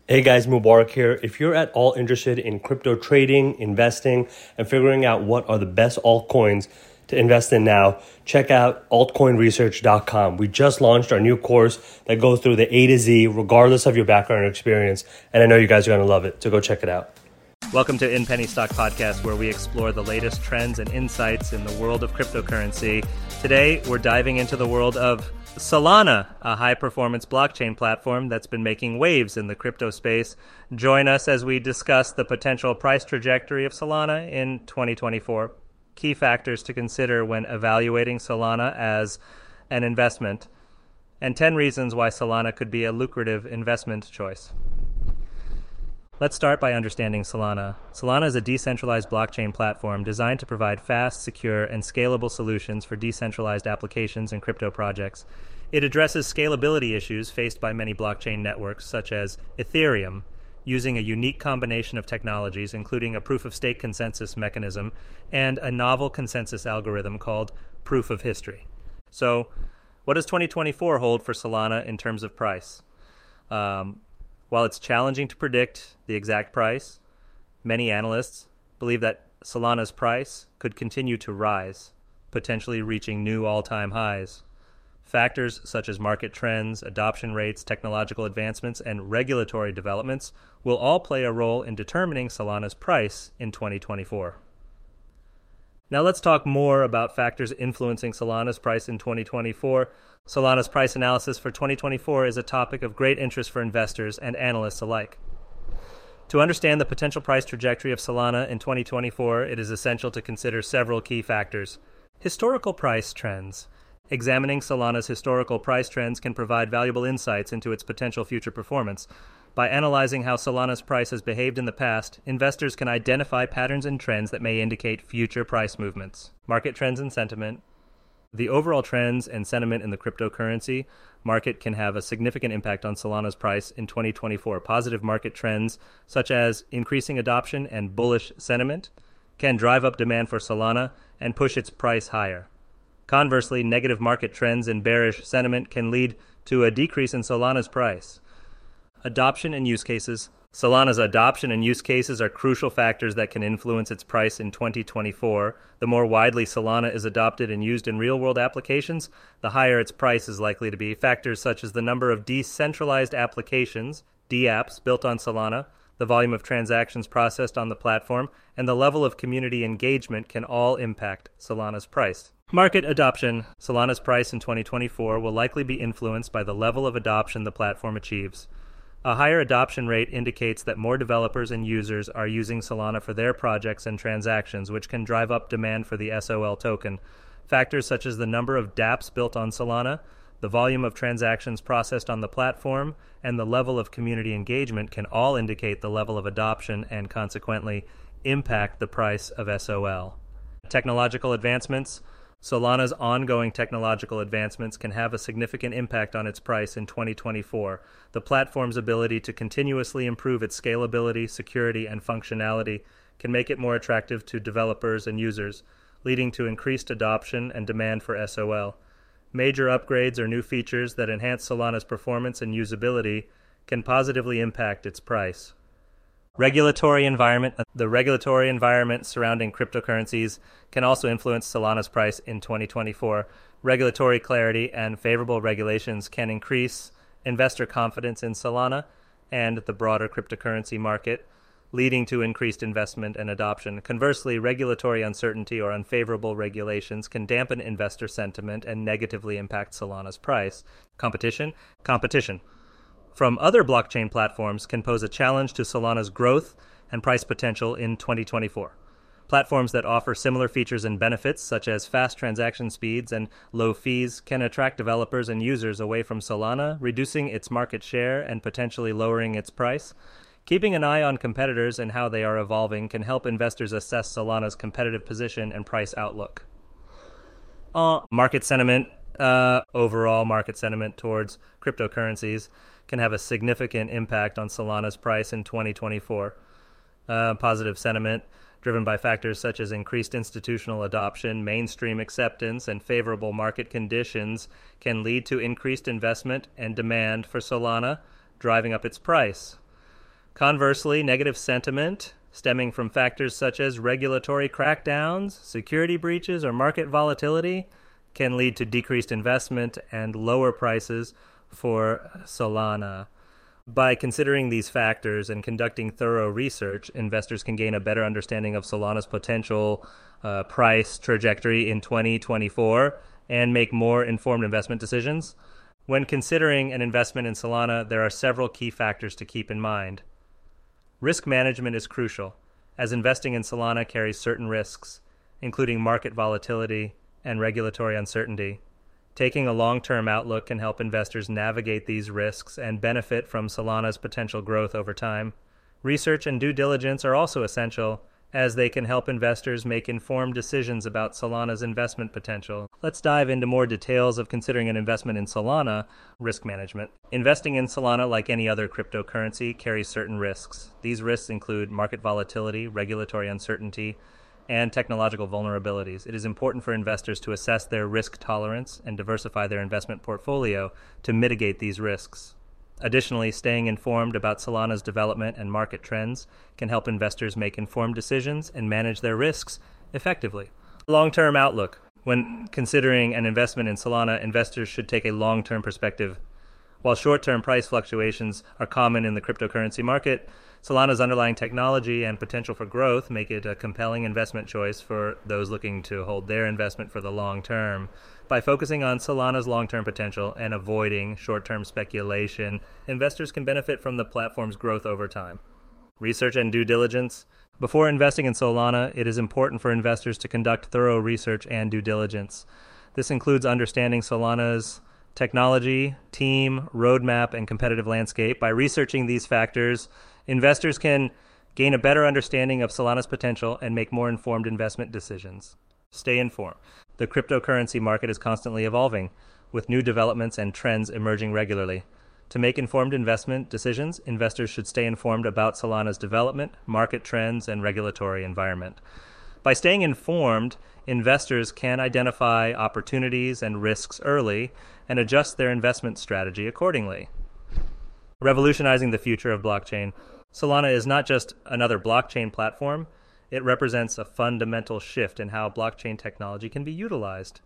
Hey guys, Mubarak here. If you're at all interested in crypto trading, investing, and figuring out what are the best altcoins to invest in now, check out altcoinresearch.com. We just launched our new course that goes through the A to Z, regardless of your background or experience. And I know you guys are going to love it, so go check it out. Welcome to In Penny Stock Podcast, where we explore the latest trends and insights in the world of cryptocurrency. Today, we're diving into the world of Solana, a high-performance blockchain platform that's been making waves in the crypto space. Join us as we discuss the potential price trajectory of Solana in 2024, key factors to consider when evaluating Solana as an investment, and 10 reasons why Solana could be a lucrative investment choice. Let's start by understanding Solana. Solana is a decentralized blockchain platform designed to provide fast, secure, and scalable solutions for decentralized applications and crypto projects. It addresses scalability issues faced by many blockchain networks, such as Ethereum, using a unique combination of technologies, including a proof-of-stake consensus mechanism and a novel consensus algorithm called proof of history. So, what does 2024 hold for Solana in terms of price? While it's challenging to predict the exact price, many analysts believe that Solana's price could continue to rise, potentially reaching new all-time highs. Factors such as market trends, adoption rates, technological advancements, and regulatory developments will all play a role in determining Solana's price in 2024. Now let's talk more about factors influencing Solana's price in 2024. Solana's price analysis for 2024 is a topic of great interest for investors and analysts alike. To understand the potential price trajectory of Solana in 2024, it is essential to consider several key factors. Historical price trends. Examining Solana's historical price trends can provide valuable insights into its potential future performance. By analyzing how Solana's price has behaved in the past, investors can identify patterns and trends that may indicate future price movements. Market trends and sentiment. The overall trends and sentiment in the cryptocurrency market can have a significant impact on Solana's price in 2024. Positive market trends, such as increasing adoption and bullish sentiment, can drive up demand for Solana and push its price higher. Conversely, negative market trends and bearish sentiment can lead to a decrease in Solana's price. Adoption and use cases. Solana's adoption and use cases are crucial factors that can influence its price in 2024. The more widely Solana is adopted and used in real-world applications, the higher its price is likely to be. Factors such as the number of decentralized applications, DApps, built on Solana, the volume of transactions processed on the platform, and the level of community engagement can all impact Solana's price. Market adoption. Solana's price in 2024 will likely be influenced by the level of adoption the platform achieves. A higher adoption rate indicates that more developers and users are using Solana for their projects and transactions, which can drive up demand for the SOL token. Factors such as the number of dApps built on Solana, the volume of transactions processed on the platform, and the level of community engagement can all indicate the level of adoption and consequently impact the price of SOL. Technological advancements. Solana's ongoing technological advancements can have a significant impact on its price in 2024. The platform's ability to continuously improve its scalability, security, and functionality can make it more attractive to developers and users, leading to increased adoption and demand for SOL. Major upgrades or new features that enhance Solana's performance and usability can positively impact its price. Regulatory environment. The regulatory environment surrounding cryptocurrencies can also influence Solana's price in 2024. Regulatory clarity and favorable regulations can increase investor confidence in Solana and the broader cryptocurrency market, leading to increased investment and adoption. Conversely, regulatory uncertainty or unfavorable regulations can dampen investor sentiment and negatively impact Solana's price. Competition from other blockchain platforms can pose a challenge to Solana's growth and price potential in 2024. Platforms that offer similar features and benefits, such as fast transaction speeds and low fees, can attract developers and users away from Solana, reducing its market share and potentially lowering its price. Keeping an eye on competitors and how they are evolving can help investors assess Solana's competitive position and price outlook. Market sentiment. Overall market sentiment towards cryptocurrencies can have a significant impact on Solana's price in 2024. Positive sentiment, driven by factors such as increased institutional adoption, mainstream acceptance, and favorable market conditions, can lead to increased investment and demand for Solana, driving up its price. Conversely, negative sentiment stemming from factors such as regulatory crackdowns, security breaches, or market volatility can lead to decreased investment and lower prices for Solana. By considering these factors and conducting thorough research, investors can gain a better understanding of Solana's potential price trajectory in 2024 and make more informed investment decisions. When considering an investment in Solana, there are several key factors to keep in mind. Risk management is crucial, as investing in Solana carries certain risks, including market volatility and regulatory uncertainty. Taking a long-term outlook can help investors navigate these risks and benefit from Solana's potential growth over time. Research and due diligence are also essential, as they can help investors make informed decisions about Solana's investment potential. Let's dive into more details of considering an investment in Solana. Risk management. Investing in Solana, like any other cryptocurrency, carries certain risks. These risks include market volatility, regulatory uncertainty, and technological vulnerabilities. It is important for investors to assess their risk tolerance and diversify their investment portfolio to mitigate these risks. Additionally, staying informed about Solana's development and market trends can help investors make informed decisions and manage their risks effectively. Long-term outlook. When considering an investment in Solana, investors should take a long-term perspective. While short-term price fluctuations are common in the cryptocurrency market, Solana's underlying technology and potential for growth make it a compelling investment choice for those looking to hold their investment for the long term. By focusing on Solana's long-term potential and avoiding short-term speculation, investors can benefit from the platform's growth over time. Research and due diligence. Before investing in Solana, it is important for investors to conduct thorough research and due diligence. This includes understanding Solana's technology, team, roadmap, and competitive landscape. By researching these factors, investors can gain a better understanding of Solana's potential and make more informed investment decisions. Stay informed. The cryptocurrency market is constantly evolving, with new developments and trends emerging regularly. To make informed investment decisions, investors should stay informed about Solana's development, market trends, and regulatory environment. By staying informed, investors can identify opportunities and risks early and adjust their investment strategy accordingly. Revolutionizing the future of blockchain. Solana is not just another blockchain platform. It represents a fundamental shift in how blockchain technology can be utilized.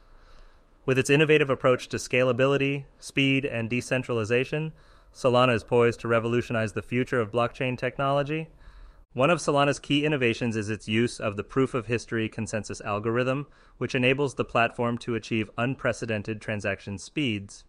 With its innovative approach to scalability, speed, and decentralization, Solana is poised to revolutionize the future of blockchain technology. One of Solana's key innovations is its use of the proof-of-history consensus algorithm, which enables the platform to achieve unprecedented transaction speeds.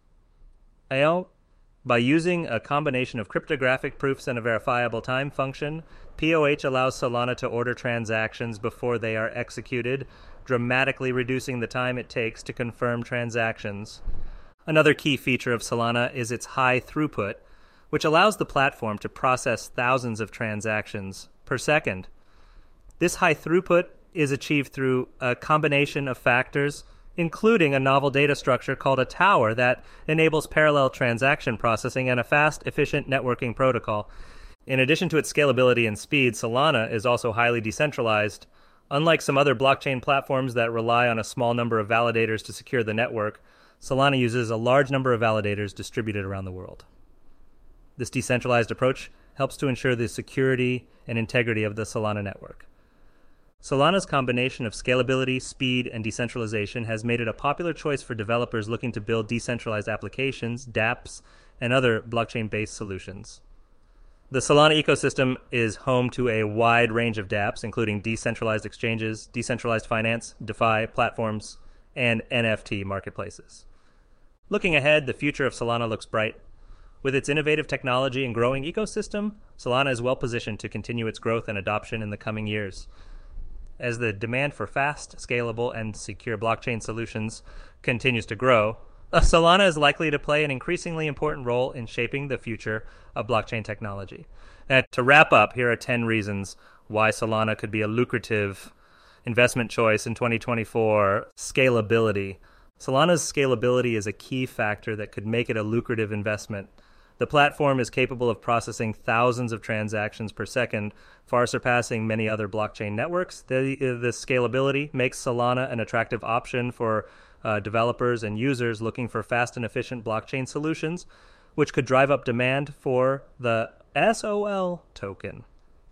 By using a combination of cryptographic proofs and a verifiable time function, POH allows Solana to order transactions before they are executed, dramatically reducing the time it takes to confirm transactions. Another key feature of Solana is its high throughput, which allows the platform to process thousands of transactions per second. This high throughput is achieved through a combination of factors, including a novel data structure called a tower that enables parallel transaction processing and a fast, efficient networking protocol. In addition to its scalability and speed, Solana is also highly decentralized. Unlike some other blockchain platforms that rely on a small number of validators to secure the network, Solana uses a large number of validators distributed around the world. This decentralized approach helps to ensure the security and integrity of the Solana network. Solana's combination of scalability, speed, and decentralization has made it a popular choice for developers looking to build decentralized applications, dApps, and other blockchain-based solutions. The Solana ecosystem is home to a wide range of dApps, including decentralized exchanges, decentralized finance, DeFi platforms, and NFT marketplaces. Looking ahead, the future of Solana looks bright. With its innovative technology and growing ecosystem, Solana is well positioned to continue its growth and adoption in the coming years. As the demand for fast, scalable, and secure blockchain solutions continues to grow, Solana is likely to play an increasingly important role in shaping the future of blockchain technology. And to wrap up, here are 10 reasons why Solana could be a lucrative investment choice in 2024. Scalability. Solana's scalability is a key factor that could make it a lucrative investment. The platform is capable of processing thousands of transactions per second, far surpassing many other blockchain networks. The scalability makes Solana an attractive option for developers and users looking for fast and efficient blockchain solutions, which could drive up demand for the SOL token.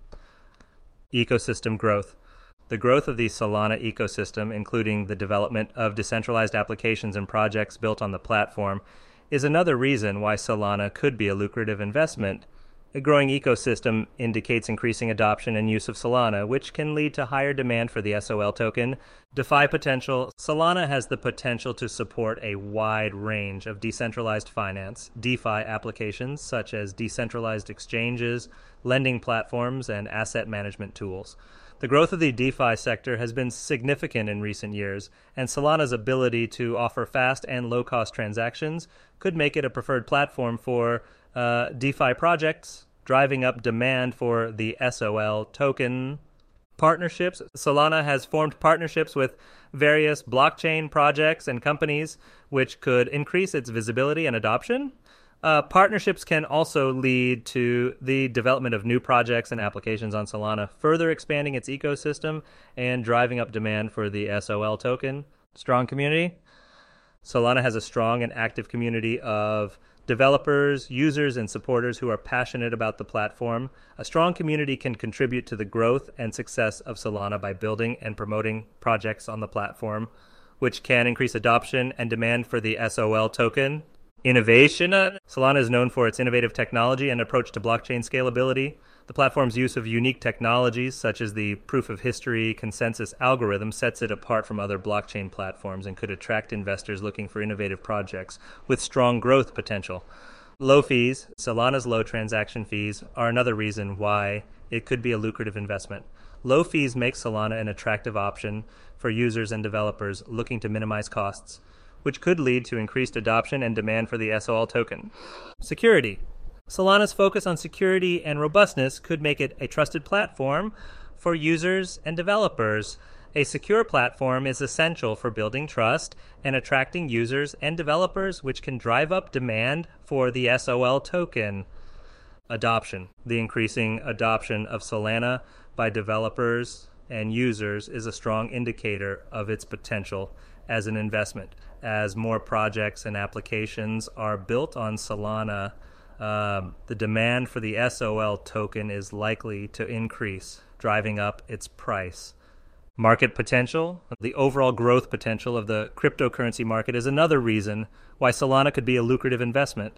Ecosystem growth. The growth of the Solana ecosystem, including the development of decentralized applications and projects built on the platform, is another reason why Solana could be a lucrative investment. A growing ecosystem indicates increasing adoption and use of Solana, which can lead to higher demand for the SOL token. DeFi potential. Solana has the potential to support a wide range of decentralized finance, DeFi applications such as decentralized exchanges, lending platforms, and asset management tools. The growth of the DeFi sector has been significant in recent years, and Solana's ability to offer fast and low-cost transactions could make it a preferred platform for DeFi projects, driving up demand for the SOL token. Partnerships. Solana has formed partnerships with various blockchain projects and companies, which could increase its visibility and adoption. Partnerships can also lead to the development of new projects and applications on Solana, further expanding its ecosystem and driving up demand for the SOL token. Strong community. Solana has a strong and active community of developers, users, and supporters who are passionate about the platform. A strong community can contribute to the growth and success of Solana by building and promoting projects on the platform, which can increase adoption and demand for the SOL token. Innovation. Solana is known for its innovative technology and approach to blockchain scalability. The platform's use of unique technologies, such as the proof of history consensus algorithm, sets it apart from other blockchain platforms and could attract investors looking for innovative projects with strong growth potential. Low fees. Solana's low transaction fees are another reason why it could be a lucrative investment. Low fees make Solana an attractive option for users and developers looking to minimize costs, which could lead to increased adoption and demand for the SOL token. Security. Solana's focus on security and robustness could make it a trusted platform for users and developers. A secure platform is essential for building trust and attracting users and developers, which can drive up demand for the SOL token. Adoption. The increasing adoption of Solana by developers and users is a strong indicator of its potential as an investment. As more projects and applications are built on Solana, the demand for the SOL token is likely to increase, driving up its price. Market potential. The overall growth potential of the cryptocurrency market is another reason why Solana could be a lucrative investment.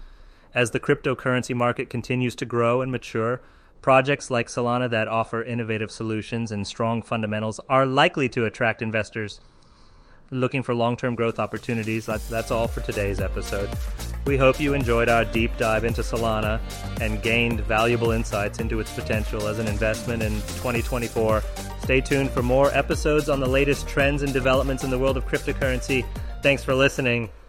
As the cryptocurrency market continues to grow and mature, projects like Solana that offer innovative solutions and strong fundamentals are likely to attract investors looking for long-term growth opportunities. That's all for today's episode. We hope you enjoyed our deep dive into Solana and gained valuable insights into its potential as an investment in 2024. Stay tuned for more episodes on the latest trends and developments in the world of cryptocurrency. Thanks for listening.